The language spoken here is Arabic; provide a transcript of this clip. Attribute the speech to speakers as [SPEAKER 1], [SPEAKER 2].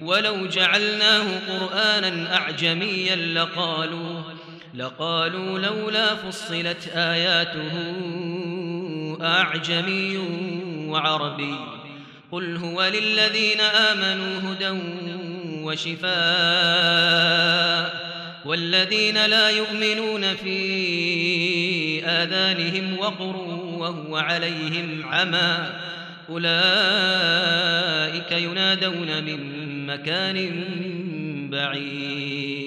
[SPEAKER 1] ولو جعلناه قرآنا أعجميا لقالوا لولا فصلت آياته أعجمي وعربي قل هو للذين آمنوا هدى وشفاء والذين لا يؤمنون في آذانهم وقر وهو عليهم عمى أولئك ينادون من مكان بعيد.